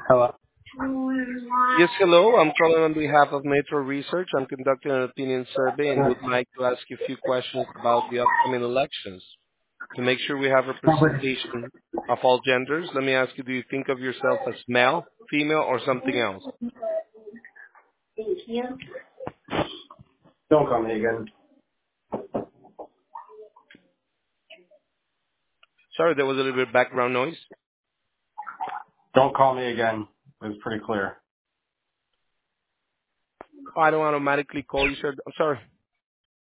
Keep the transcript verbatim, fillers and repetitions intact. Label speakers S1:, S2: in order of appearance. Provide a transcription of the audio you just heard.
S1: Hello.
S2: Yes, hello. I'm calling on behalf of Metro Research. I'm conducting an opinion survey and would like to ask you a few questions about the upcoming elections. To make sure we have representation of all genders, let me ask you, do you think of yourself as male, female, or something else?
S1: Don't call me again.
S2: Sorry, there was a little bit of background noise.
S1: Don't call me again. It was pretty clear.
S2: Oh, I don't automatically call you, sir. I'm sorry.